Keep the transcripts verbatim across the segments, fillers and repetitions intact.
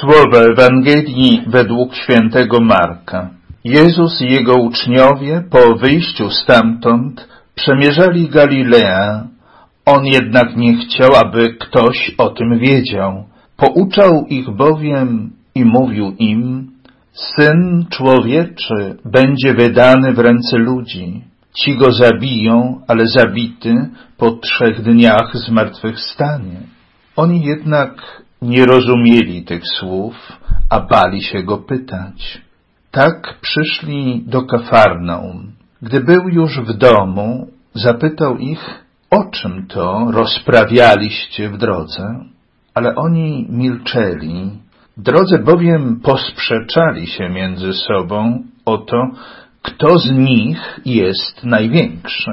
Słowa Ewangelii według świętego Marka. Jezus i Jego uczniowie po wyjściu stamtąd przemierzali Galileę. On jednak nie chciał, aby ktoś o tym wiedział. Pouczał ich bowiem i mówił im: Syn Człowieczy będzie wydany w ręce ludzi. Ci go zabiją, ale zabity po trzech dniach zmartwychwstanie. Oni jednak nie rozumieli tych słów, a bali się go pytać. Tak przyszli do Kafarnaum. Gdy był już w domu, zapytał ich, o czym to rozprawialiście w drodze? Ale oni milczeli. W drodze bowiem posprzeczali się między sobą o to, kto z nich jest największy.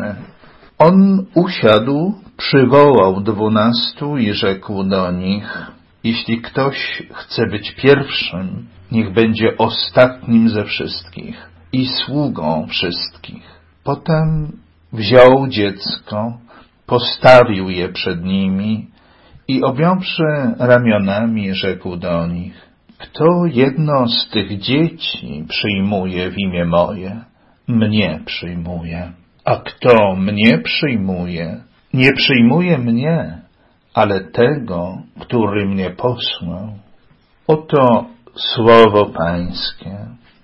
On usiadł, przywołał dwunastu i rzekł do nich: Jeśli ktoś chce być pierwszym, niech będzie ostatnim ze wszystkich i sługą wszystkich. Potem wziął dziecko, postawił je przed nimi i objąwszy ramionami, rzekł do nich: Kto jedno z tych dzieci przyjmuje w imię moje, mnie przyjmuje. A kto mnie przyjmuje, nie przyjmuje mnie, ale tego, który mnie posłał. Oto słowo Pańskie.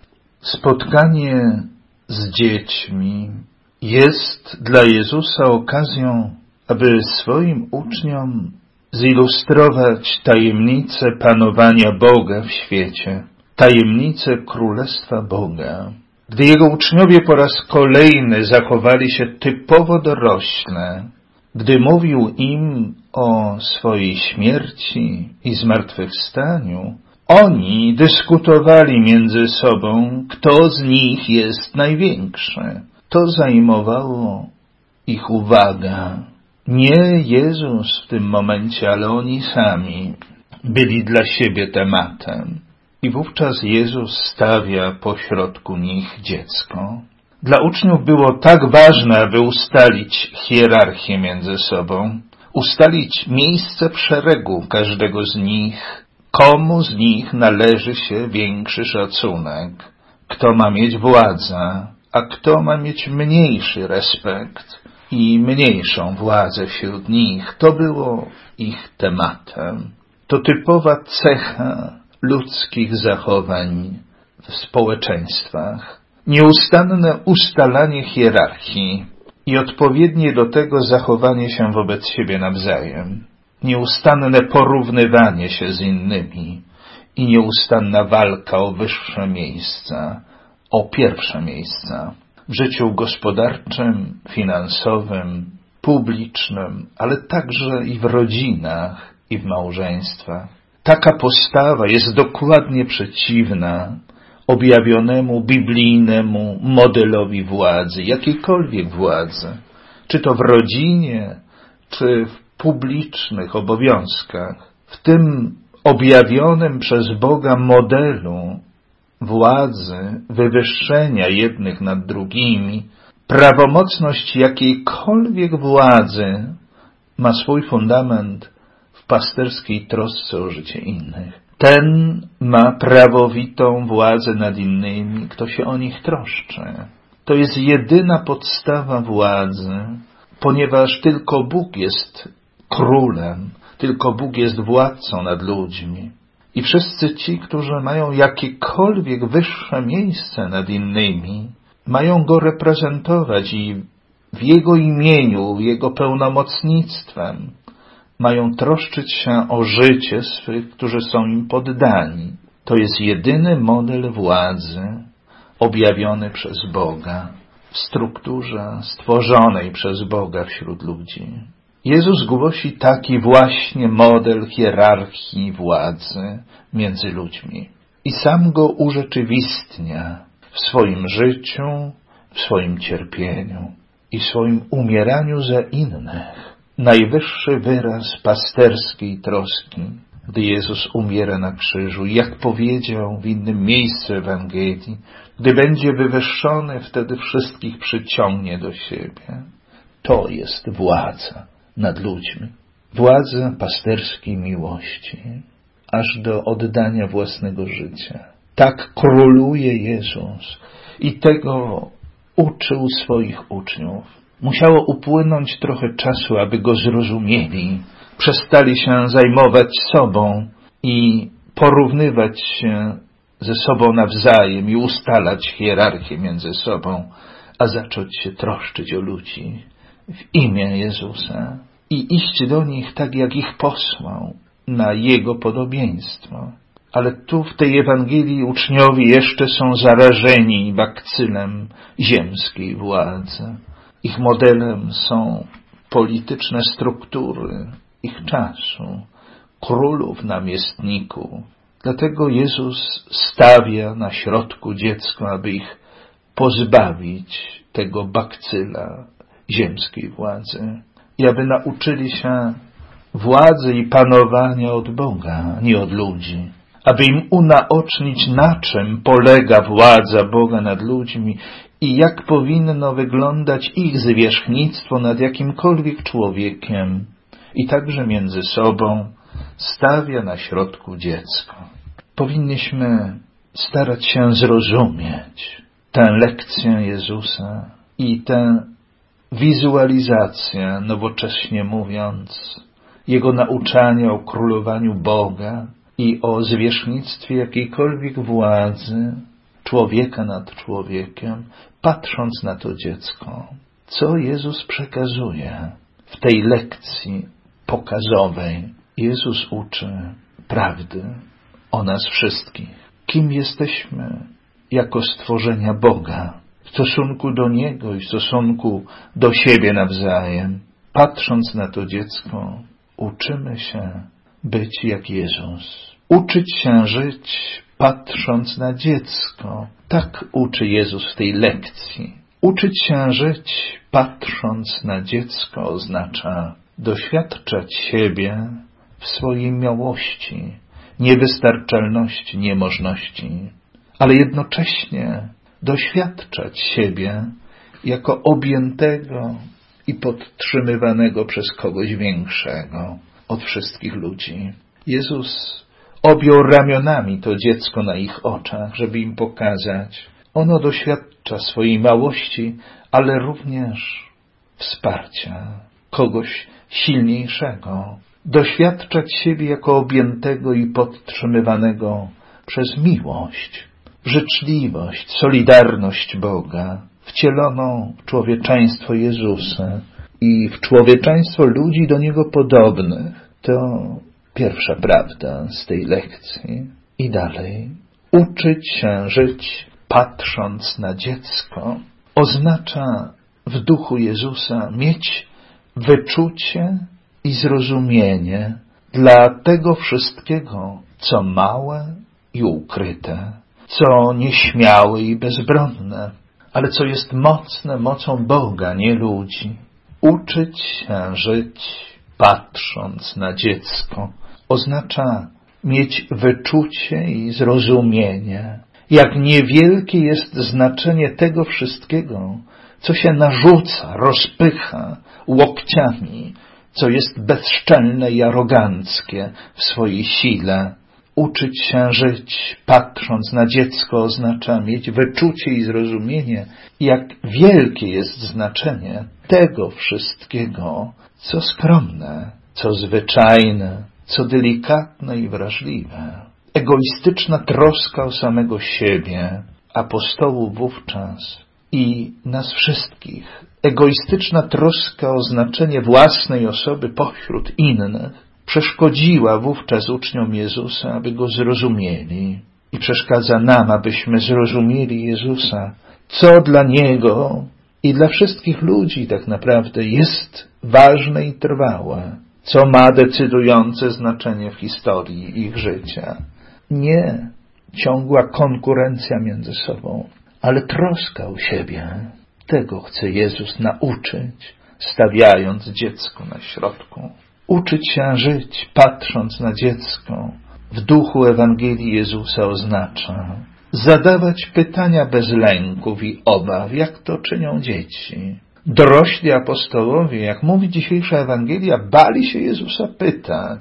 Spotkanie z dziećmi jest dla Jezusa okazją, aby swoim uczniom zilustrować tajemnicę panowania Boga w świecie, tajemnicę Królestwa Boga. Gdy Jego uczniowie po raz kolejny zachowali się typowo dorośle, gdy mówił im o swojej śmierci i zmartwychwstaniu, oni dyskutowali między sobą, kto z nich jest największy. To zajmowało ich uwagę. Nie Jezus w tym momencie, ale oni sami byli dla siebie tematem. I wówczas Jezus stawia pośrodku nich dziecko. Dla uczniów było tak ważne, aby ustalić hierarchię między sobą, ustalić miejsce w szeregu każdego z nich, komu z nich należy się większy szacunek, kto ma mieć władzę, a kto ma mieć mniejszy respekt i mniejszą władzę wśród nich. To było ich tematem. To typowa cecha ludzkich zachowań w społeczeństwach. Nieustanne ustalanie hierarchii i odpowiednie do tego zachowanie się wobec siebie nawzajem. Nieustanne porównywanie się z innymi i nieustanna walka o wyższe miejsca, o pierwsze miejsca w życiu gospodarczym, finansowym, publicznym, ale także i w rodzinach i w małżeństwach. Taka postawa jest dokładnie przeciwna objawionemu biblijnemu modelowi władzy, jakiejkolwiek władzy, czy to w rodzinie, czy w publicznych obowiązkach. W tym objawionym przez Boga modelu władzy, wywyższenia jednych nad drugimi, prawomocność jakiejkolwiek władzy ma swój fundament w pasterskiej trosce o życie innych. Ten ma prawowitą władzę nad innymi, kto się o nich troszczy. To jest jedyna podstawa władzy, ponieważ tylko Bóg jest królem, tylko Bóg jest władcą nad ludźmi. I wszyscy ci, którzy mają jakiekolwiek wyższe miejsce nad innymi, mają Go reprezentować i w Jego imieniu, w Jego pełnomocnictwem mają troszczyć się o życie swych, którzy są im poddani. To jest jedyny model władzy objawiony przez Boga w strukturze stworzonej przez Boga wśród ludzi. Jezus głosi taki właśnie model hierarchii władzy między ludźmi i sam go urzeczywistnia w swoim życiu, w swoim cierpieniu i swoim umieraniu za innych. Najwyższy wyraz pasterskiej troski, gdy Jezus umiera na krzyżu. Jak powiedział w innym miejscu Ewangelii, gdy będzie wywyższony, wtedy wszystkich przyciągnie do siebie. To jest władza nad ludźmi. Władza pasterskiej miłości. aż do oddania własnego życia. Tak króluje Jezus i tego uczył swoich uczniów. Musiało upłynąć trochę czasu, aby Go zrozumieli. Przestali się zajmować sobą i porównywać się ze sobą nawzajem i ustalać hierarchię między sobą, a zacząć się troszczyć o ludzi w imię Jezusa i iść do nich tak, jak ich posłał, na Jego podobieństwo. Ale tu w tej Ewangelii uczniowie jeszcze są zarażeni bakcylem ziemskiej władzy. Ich modelem są polityczne struktury ich czasu, królów, namiestników. Dlatego Jezus stawia na środku dziecko, aby ich pozbawić tego bakcyla ziemskiej władzy i aby nauczyli się władzy i panowania od Boga, nie od ludzi. Aby im unaocznić, na czym polega władza Boga nad ludźmi i jak powinno wyglądać ich zwierzchnictwo nad jakimkolwiek człowiekiem. I także między sobą stawia na środku dziecko. Powinniśmy starać się zrozumieć tę lekcję Jezusa i tę wizualizację, nowocześnie mówiąc, Jego nauczania o królowaniu Boga i o zwierzchnictwie jakiejkolwiek władzy człowieka nad człowiekiem, patrząc na to dziecko. Co Jezus przekazuje w tej lekcji pokazowej? Jezus uczy prawdy o nas wszystkich. Kim jesteśmy jako stworzenia Boga w stosunku do Niego i w stosunku do siebie nawzajem. Patrząc na to dziecko, uczymy się być jak Jezus. Uczyć się żyć, patrząc na dziecko. Tak uczy Jezus w tej lekcji. Uczyć się żyć, patrząc na dziecko, oznacza doświadczać siebie w swojej miłości, niewystarczalności, niemożności, ale jednocześnie doświadczać siebie jako objętego i podtrzymywanego przez kogoś większego od wszystkich ludzi. Jezus objął ramionami to dziecko na ich oczach, żeby im pokazać. Ono doświadcza swojej małości, ale również wsparcia kogoś silniejszego. Doświadczać siebie jako objętego i podtrzymywanego przez miłość, życzliwość, solidarność Boga, wcieloną w człowieczeństwo Jezusa i w człowieczeństwo ludzi do Niego podobnych. To pierwsza prawda z tej lekcji. I dalej. Uczyć się żyć, patrząc na dziecko, oznacza w duchu Jezusa mieć wyczucie i zrozumienie dla tego wszystkiego, co małe i ukryte, co nieśmiałe i bezbronne, ale co jest mocne mocą Boga, nie ludzi. Uczyć się żyć, patrząc na dziecko, oznacza mieć wyczucie i zrozumienie, jak niewielkie jest znaczenie tego wszystkiego, co się narzuca, rozpycha łokciami, co jest bezczelne i aroganckie w swojej sile. Uczyć się żyć, patrząc na dziecko, oznacza mieć wyczucie i zrozumienie, jak wielkie jest znaczenie tego wszystkiego, co skromne, co zwyczajne, co delikatne i wrażliwe. Egoistyczna troska o samego siebie, apostołów wówczas i nas wszystkich. Egoistyczna troska o znaczenie własnej osoby pośród innych przeszkodziła wówczas uczniom Jezusa, aby Go zrozumieli. I przeszkadza nam, abyśmy zrozumieli Jezusa, co dla Niego i dla wszystkich ludzi tak naprawdę jest ważne i trwałe, co ma decydujące znaczenie w historii ich życia. Nie ciągła konkurencja między sobą, ale troska o siebie. Tego chce Jezus nauczyć, stawiając dziecko na środku. Uczyć się żyć, patrząc na dziecko, w duchu Ewangelii Jezusa oznacza zadawać pytania bez lęków i obaw, jak to czynią dzieci. Dorośli apostołowie, jak mówi dzisiejsza Ewangelia, bali się Jezusa pytać.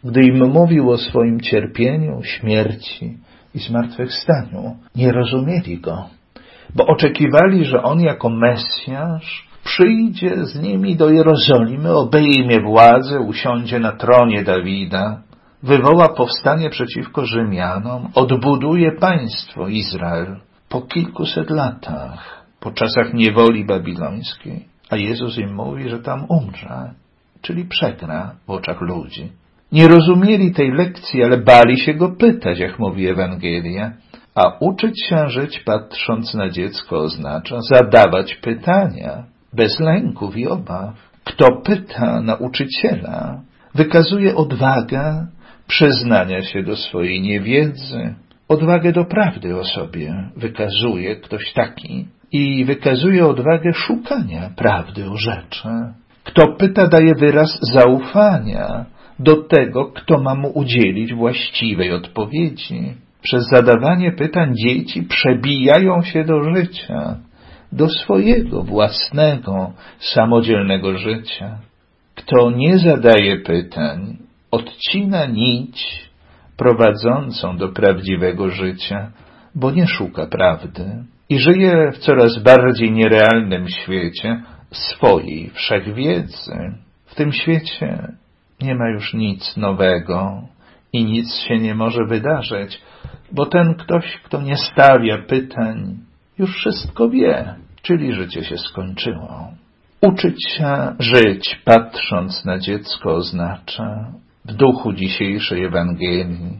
gdy im mówił o swoim cierpieniu, śmierci i zmartwychwstaniu. Nie rozumieli Go, bo oczekiwali, że On jako Mesjasz przyjdzie z nimi do Jerozolimy, obejmie władzę, usiądzie na tronie Dawida, wywoła powstanie przeciwko Rzymianom, odbuduje państwo Izrael po kilkuset latach, po czasach niewoli babilońskiej, a Jezus im mówi, że tam umrze, czyli przegra w oczach ludzi. Nie rozumieli tej lekcji, ale bali się Go pytać, jak mówi Ewangelia. A uczyć się żyć patrząc na dziecko oznacza zadawać pytania, bez lęków i obaw. Kto pyta nauczyciela, wykazuje odwagę przyznania się do swojej niewiedzy, odwagę do prawdy o sobie wykazuje ktoś taki i wykazuje odwagę szukania prawdy o rzeczy. Kto pyta, daje wyraz zaufania do tego, kto ma mu udzielić właściwej odpowiedzi. Przez zadawanie pytań dzieci przebijają się do życia, do swojego własnego, samodzielnego życia. Kto nie zadaje pytań, odcina nić prowadzącą do prawdziwego życia, bo nie szuka prawdy i żyje w coraz bardziej nierealnym świecie swojej wszechwiedzy. W tym świecie nie ma już nic nowego i nic się nie może wydarzyć, bo ten ktoś, kto nie stawia pytań, już wszystko wie, czyli życie się skończyło. Uczyć się żyć, patrząc na dziecko, oznacza w duchu dzisiejszej Ewangelii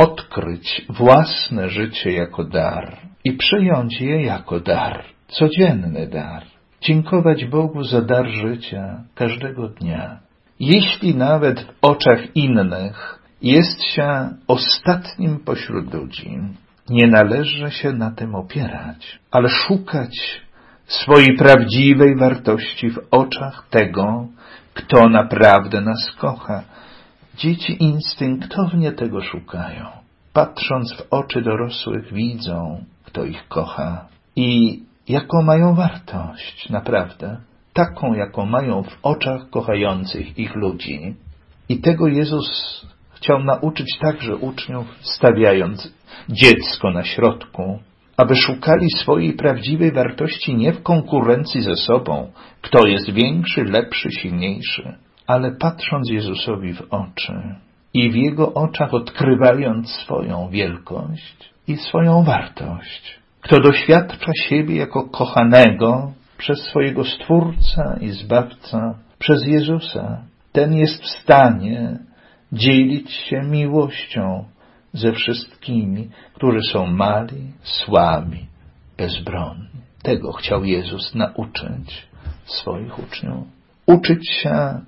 odkryć własne życie jako dar i przyjąć je jako dar, codzienny dar. Dziękować Bogu za dar życia każdego dnia. Jeśli nawet w oczach innych jest się ostatnim pośród ludzi, nie należy się na tym opierać, ale szukać swojej prawdziwej wartości w oczach tego, kto naprawdę nas kocha. Dzieci instynktownie tego szukają. Patrząc w oczy dorosłych, widzą, kto ich kocha i jaką mają wartość, naprawdę, taką, jaką mają w oczach kochających ich ludzi. I tego Jezus chciał nauczyć także uczniów, stawiając dziecko na środku, aby szukali swojej prawdziwej wartości nie w konkurencji ze sobą, kto jest większy, lepszy, silniejszy, ale patrząc Jezusowi w oczy i w Jego oczach odkrywając swoją wielkość i swoją wartość. Kto doświadcza siebie jako kochanego przez swojego Stwórcę i Zbawcę, przez Jezusa, ten jest w stanie dzielić się miłością ze wszystkimi, którzy są mali, słabi, bezbronni. Tego chciał Jezus nauczyć swoich uczniów. Uczyć się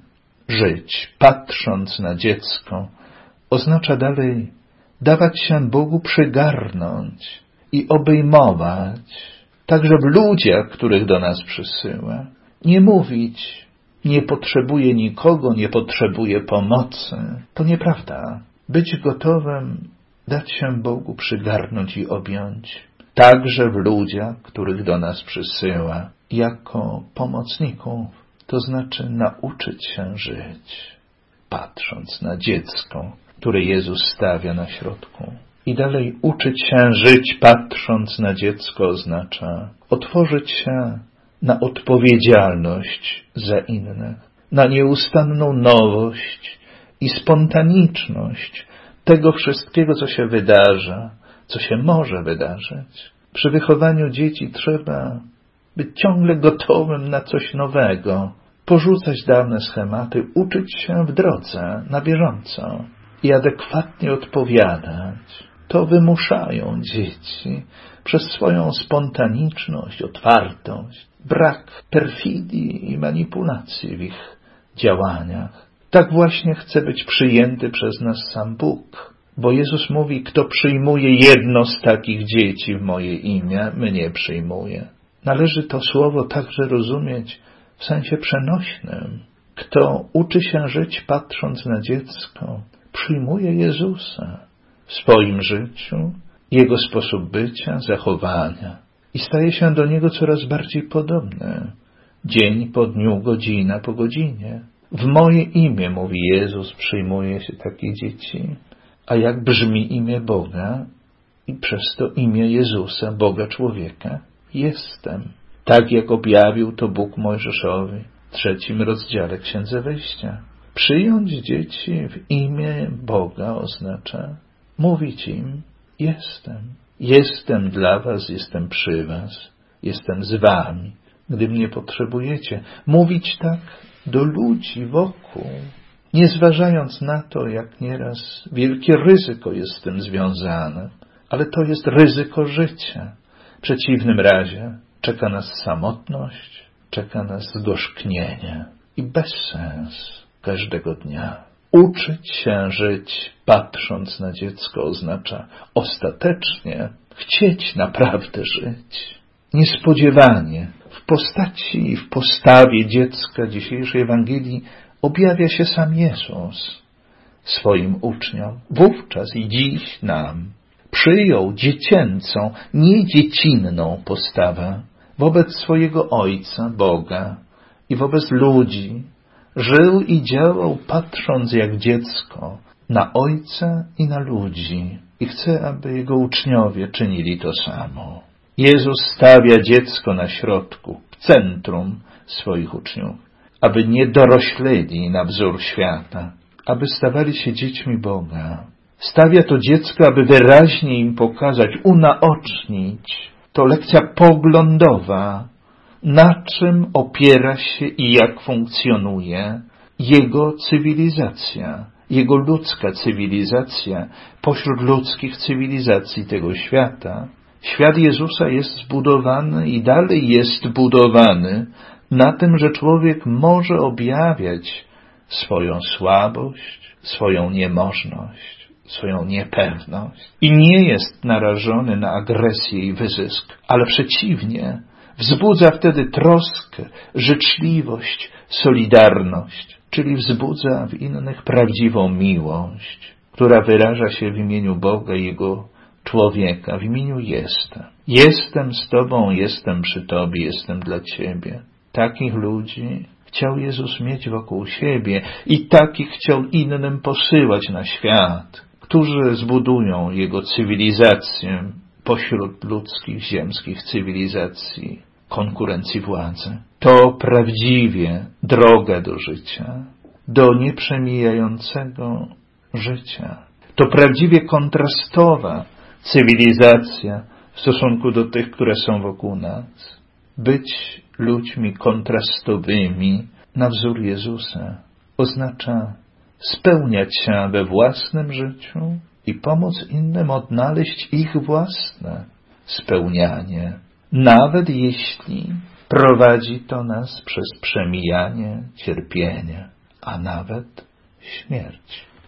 żyć, patrząc na dziecko, oznacza dalej dawać się Bogu przygarnąć i obejmować, także w ludziach, których do nas przysyła. Nie mówić, nie potrzebuję nikogo, nie potrzebuję pomocy. To nieprawda. Być gotowym dać się Bogu przygarnąć i objąć, także w ludziach, których do nas przysyła, jako pomocników, to znaczy nauczyć się żyć, patrząc na dziecko, które Jezus stawia na środku. I dalej uczyć się żyć, patrząc na dziecko, oznacza otworzyć się na odpowiedzialność za innych, na nieustanną nowość i spontaniczność tego wszystkiego, co się wydarza, co się może wydarzyć. Przy wychowaniu dzieci trzeba być ciągle gotowym na coś nowego, porzucać dawne schematy, uczyć się w drodze, na bieżąco i adekwatnie odpowiadać. To wymuszają dzieci przez swoją spontaniczność, otwartość, brak perfidii i manipulacji w ich działaniach. Tak właśnie chce być przyjęty przez nas sam Bóg, bo Jezus mówi, kto przyjmuje jedno z takich dzieci w moje imię, mnie przyjmuje. Należy to słowo także rozumieć w sensie przenośnym. Kto uczy się żyć patrząc na dziecko, przyjmuje Jezusa w swoim życiu, Jego sposób bycia, zachowania i staje się do Niego coraz bardziej podobny. Dzień po dniu, godzina po godzinie. W moje imię, mówi Jezus, przyjmuje się takie dzieci. A jak brzmi imię Boga i przez to imię Jezusa, Boga człowieka? Jestem. Tak jak objawił to Bóg Mojżeszowi w trzecim rozdziale Księdza Wyjścia. Przyjąć dzieci w imię Boga oznacza mówić im: jestem. Jestem dla was, jestem przy was, jestem z wami, gdy mnie potrzebujecie. Mówić tak do ludzi wokół, nie zważając na to, jak nieraz wielkie ryzyko jest z tym związane, ale to jest ryzyko życia. W przeciwnym razie czeka nas samotność, czeka nas zgorzknienie i bezsens każdego dnia. Uczyć się żyć, patrząc na dziecko, oznacza ostatecznie chcieć naprawdę żyć. Niespodziewanie w postaci i w postawie dziecka dzisiejszej Ewangelii objawia się sam Jezus swoim uczniom. Wówczas i dziś nam przyjął dziecięcą, nie dziecinną postawę wobec swojego Ojca, Boga i wobec ludzi. Żył i działał, patrząc jak dziecko na Ojca i na ludzi. I chce, aby Jego uczniowie czynili to samo. Jezus stawia dziecko na środku, w centrum swoich uczniów, aby nie dorośleli na wzór świata, aby stawali się dziećmi Boga. Stawia to dziecko, aby wyraźnie im pokazać, unaocznić. To lekcja poglądowa, na czym opiera się i jak funkcjonuje jego cywilizacja, jego ludzka cywilizacja pośród ludzkich cywilizacji tego świata. Świat Jezusa jest zbudowany i dalej jest budowany na tym, że człowiek może objawiać swoją słabość, swoją niemożność, swoją niepewność i nie jest narażony na agresję i wyzysk, ale przeciwnie, wzbudza wtedy troskę, życzliwość, solidarność, czyli wzbudza w innych prawdziwą miłość, która wyraża się w imieniu Boga i Jego człowieka, w imieniu jestem. Jestem z Tobą, jestem przy Tobie, jestem dla Ciebie. Takich ludzi chciał Jezus mieć wokół siebie i takich chciał innym posyłać na świat, którzy zbudują Jego cywilizację pośród ludzkich, ziemskich cywilizacji, konkurencji władzy. To prawdziwie droga do życia, do nieprzemijającego życia. To prawdziwie kontrastowa cywilizacja w stosunku do tych, które są wokół nas. Być ludźmi kontrastowymi na wzór Jezusa oznacza spełniać się we własnym życiu i pomóc innym odnaleźć ich własne spełnianie, nawet jeśli prowadzi to nas przez przemijanie, cierpienie, a nawet śmierć.